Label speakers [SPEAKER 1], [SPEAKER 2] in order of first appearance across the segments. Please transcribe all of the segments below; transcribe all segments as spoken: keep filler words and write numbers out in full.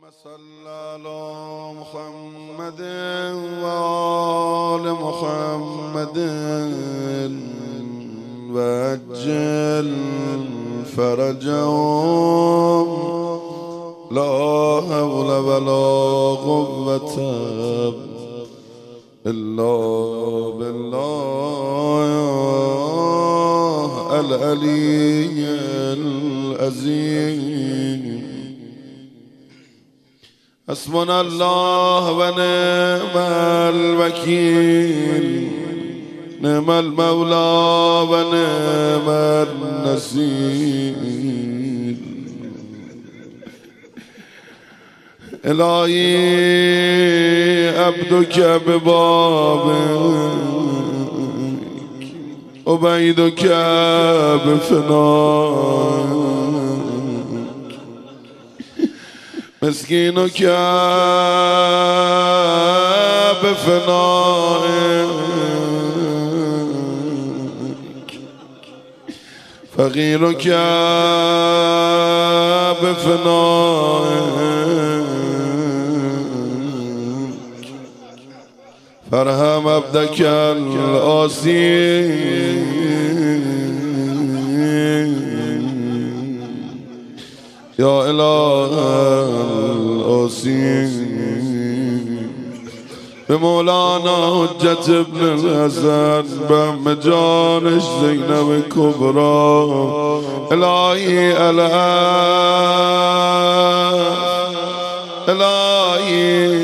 [SPEAKER 1] اللهم صل على محمد وآل محمد وعجل فرجهم لا حول ولا قوة إلا بالله العلي العظيم. حسبنا الله ونعم الوكيل، نعم المولى ونعم النصير. إلهي عبدك ببابك وبيدك بفنائك، مسكينك بفنائك، فقيرك بفنائك، فارحم عبدك العاصي يا إله العاصين. بمولانا حجة ابن الحسن بهم جانش زينب كبرى، إلهي إله إلهي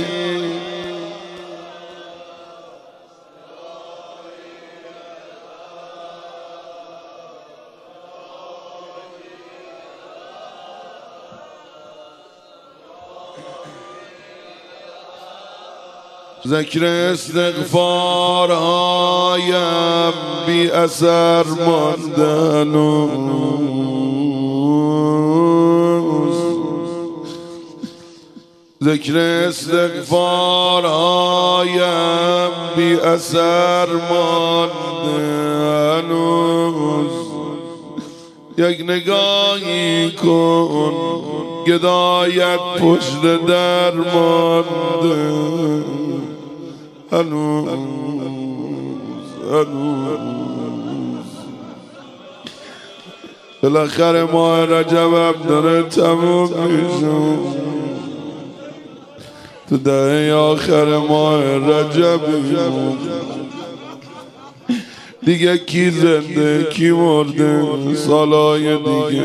[SPEAKER 1] ذکر استغفار هایم بی اثر مانده هنوز، ذکر استغفار هایم بی اثر مانده هنوز. یک نگاهی کن گدایت پشت در مانده هنوز هنوز. بالاخره ماه رجب هم داره تموم میشه، تو دهه آخر ماه رجب دیگه کی زنده کی مرده سالای دیگه.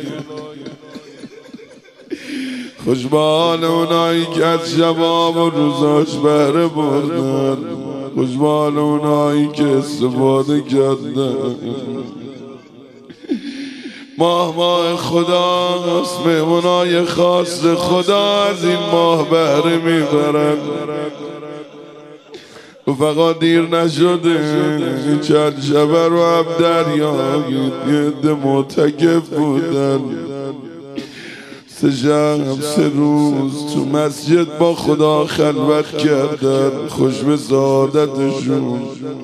[SPEAKER 1] خوشبال اونایی که از شباب و روزاش بهره بردن، خوشبال اونایی که استفاده کردن. ماه ماه خداست، مهمونای خاص خدا از این ماه بهره میبرن و فقط دیر نشده چند شبه رو هم دریا یه عده معتکف بودن، سه شب سه روز تو مسجد با خدا خلوت کردن، خوش به سعادتشون.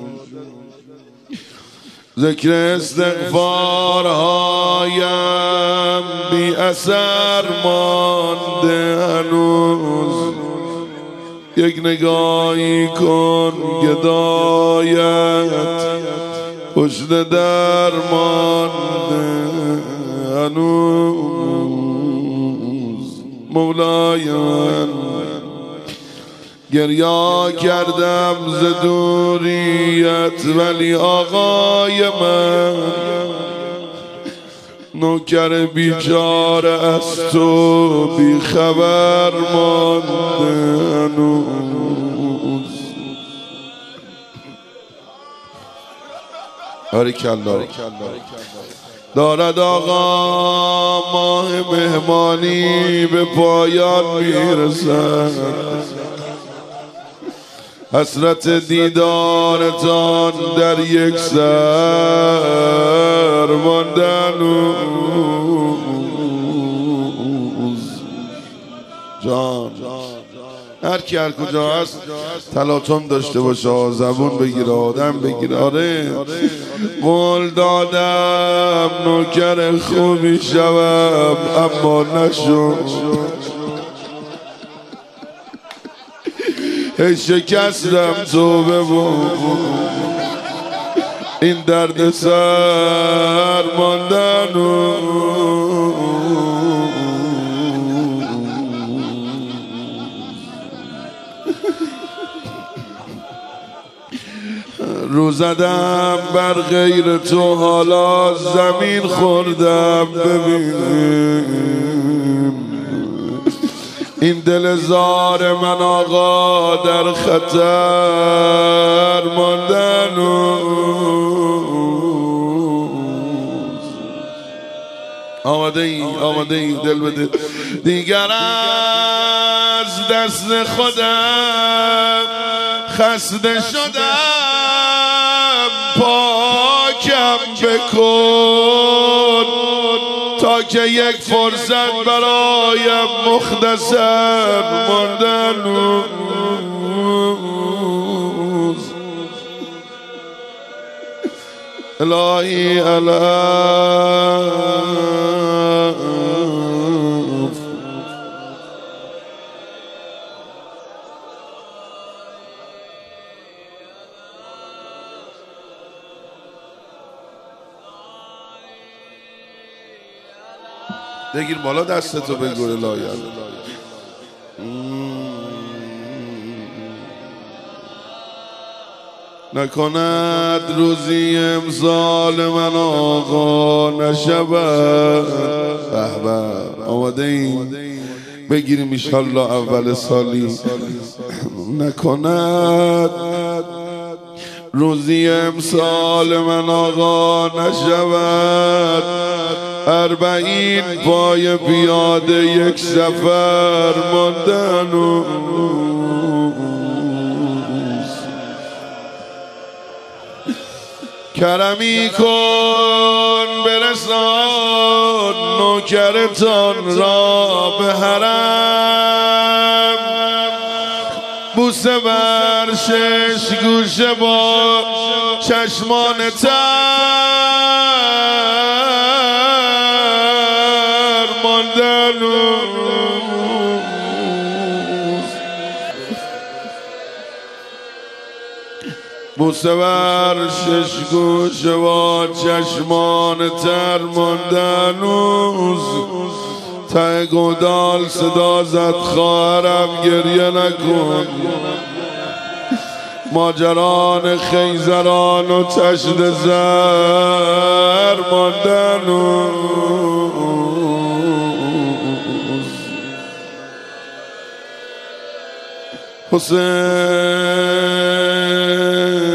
[SPEAKER 1] ذکر استغفار هایم بی اثر مانده هنوز، یک نگاهی کن گدایت پشت در مانده هنوز. مولایم گریا کردم ز دوریت، ولی آقای من نوکر بیچاره از تو بی خبر مانده هنوز. باریکالله. دارد آقا ماه مهمانی به پایان میرسد، حسرت دیدارتان در یک سر مانده هنوز. جان هر کی هر کجا هست تلاطم داشته باشه، زبون بگیره آدم بگیره. آره قول دادم نوکر خوبی شوم اما نشد، هی شکستم توبه و این درد سر ماندن و رو زدم بر غیر تو حالا زمین خوردم ببین این دل زار من آقا در خطر ماندن و آماده ای آماده ای دل بده دیگر از دست خودم خسته شدم پاکم بکن تا که یک فرصت برایم مختصر ماندن الهی الف بگیر بالا دستتو بگور الهی نکند روزی امسال من آقا نشود بهبه آماده این بگیریم انشالله اول سالی نکند روزی امسال من آقا نشود اربعین پای پیاده یک سفر ماندن و کرمی کن برسان نوکرتان را به حرم بوسه بر شش گوشه با چشمان تر ماندن بوسه بر شش گوشه با چشمان تر ماندنوز ته گودال صدا زد خواهرم گریه نکن ماجران خیزران و تشت زر ماندنوز حسین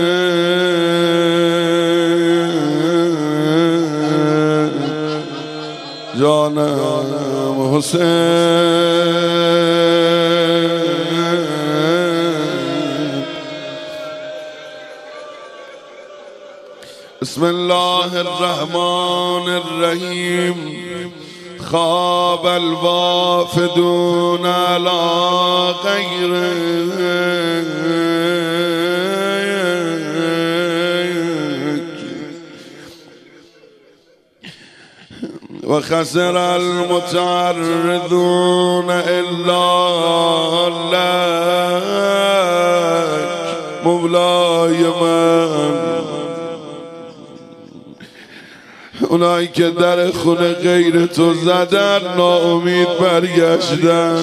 [SPEAKER 1] جانم حسین بسم الله الرحمن الرحیم خواب الوافدون على غیرک وخسر المتعرضون إلا لك مولاي من اونایی که در خونه غیر تو زدن ناامید برگشتن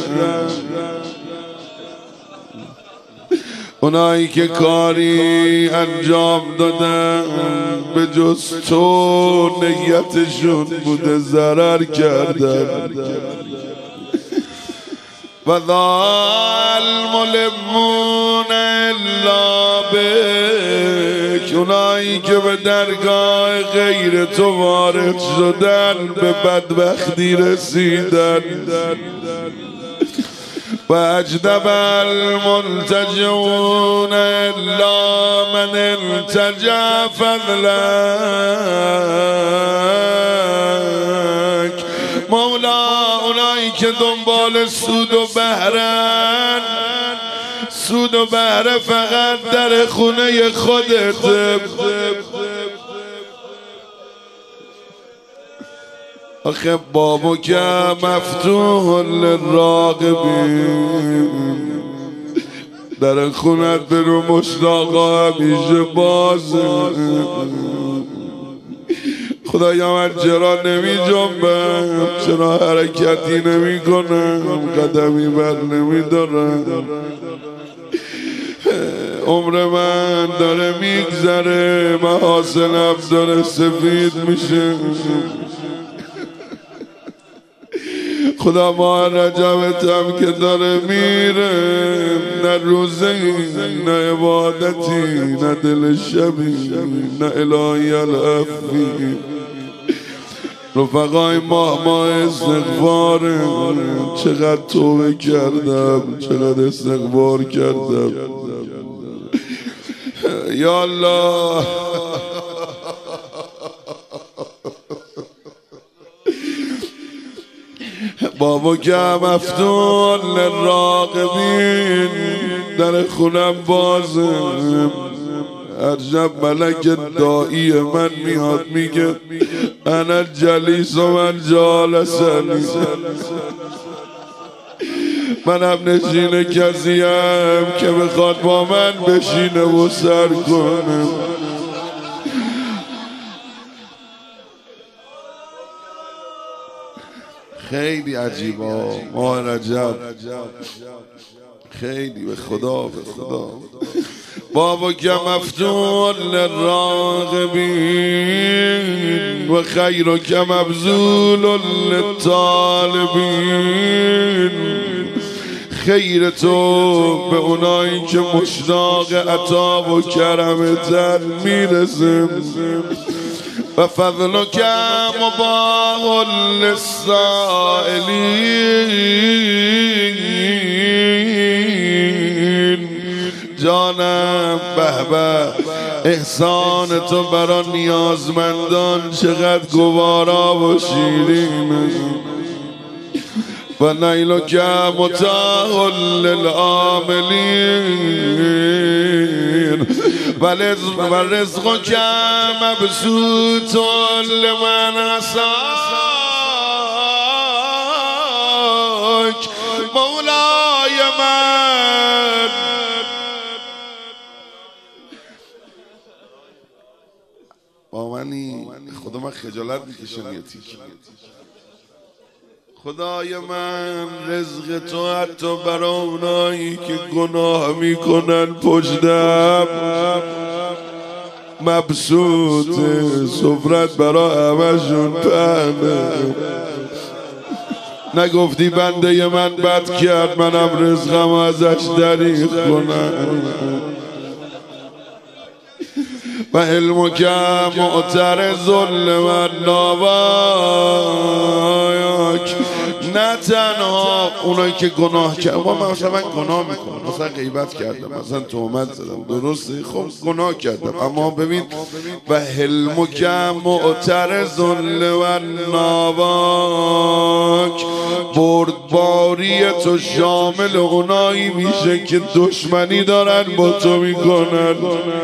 [SPEAKER 1] اونایی که کاری انجام دادن به جز تو نیتشون بوده ضرر کردن و ذا الملمون الا بک اونایی که به درگاه غیر تو وارد شدن به بدبختی رسیدن و اجدب الملتجون الا من التجا فضلک مولا اونایی که دنبال سود و بهرن سود و بهره فقط در خونه خودت آخه بابو که مفتوح للراغبین در خونت برو مشتاقا همیشه بازه. خدایا من چرا نمی جنبم، چرا حرکتی نمی کنم، قدمی بر نمی دارم. عمر من داره میگذره، محاسنم داره سفید میشه. خدا ماه رجبتم که داره میره، نه روزی نه عبادتی نه دل شبی نه الهی الافی. رفقای ماه ماه استغفاره، چقدر توبه کردم، چقدر استغفار کردم. یا الله بابا که مفتون للراقبین، در خونم بازه. عجب ملک دائی من میاد میگه انا جلیس و من جالسنی، منم نشین کسیم که بخواد با من بشینه و سر کنه. خیلی عجیبا ماه رجب، خیلی به خدا به خدا. بابا که مفتون للراغبین و خیر که مبذول للطالبین. خیر تو به اونایی که مشتاق عطا و کرمتن میرسم، و فضل که مباح للسائلین. جانم به به احسان تو برا نیازمندان چقدر گوارا و شیرین. و نیل که متاع للعاملین، و رزق که مبسوط لمن عصاک. مولای من با منی، خدا من خجالت میکشم یه تیک. خدای من رزق تو حتی برای اونایی که گناه میکنن پشتم مبسوطه، سفرت برای همشون پهنه. نگفتی بنده من بد کرد منم رزقم ازش دریغ کنم. و علم که معترض لمن ناباک. نه تنها اونایی که گناه کردن، ما مثلا من گناه میکنم، مثلا غیبت کردم، مثلا تهمت زدم، درسته خب گناه کردم، اما ببین و حلم که معترض لمن ناباک. بردباری تو شامل اونایی میشه که دشمنی دارن با تو میکنن.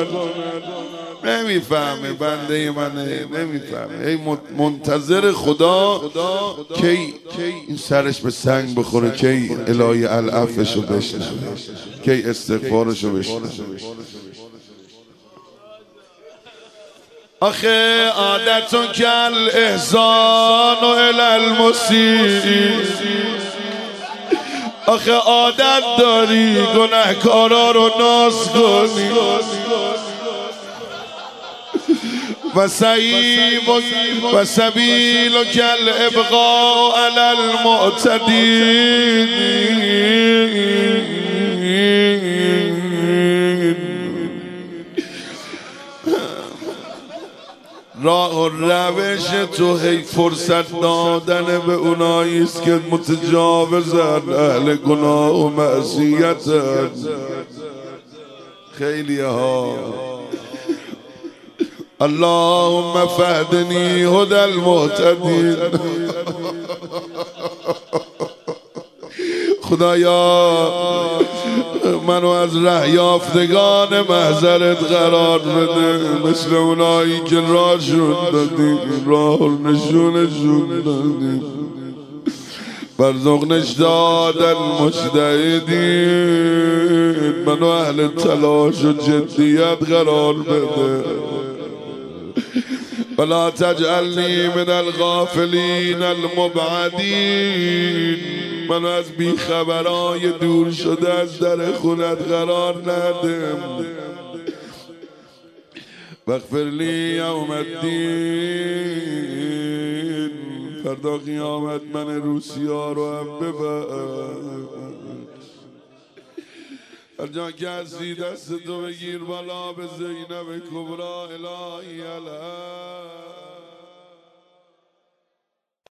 [SPEAKER 1] نمیفهمه بنده منه، نمیفهمه. ای منتظر خدا کی این سرش به سنگ بخوره، کی الهی العفوشو بشنوه، کی استغفارشو بشنوه. آخه عادتون کل احسان و الالمسیء. آخه عادت داری گناهکارا رو ناز کنی. و سعیم و سبیل کل ابقاء علی المعتدین. راه و روش تو هی فرصت دادن به اونایی است که متجاوزن، اهل گناه و معصیتن. خیلی ها. اللهم فهدنی هدی المهتدین. خدایا منو از ره یافتگان محضرت قرار بده، مثل اونایی که راهشون دادی، راه نشونشون دادی. برزقنش داد المجتهدین، منو اهل تلاش و جدیت قرار بده. ولا تجعلنی من الغافلین المبعدین، منو از بیخبرای دور شده از در خونت قرار نده. واغفر لی یوم الدین، فردا قیامت من روسیا رو هم ببخش. هر جا که هستی دست تو بگیر بالا به زینب کبرا الهی الهی.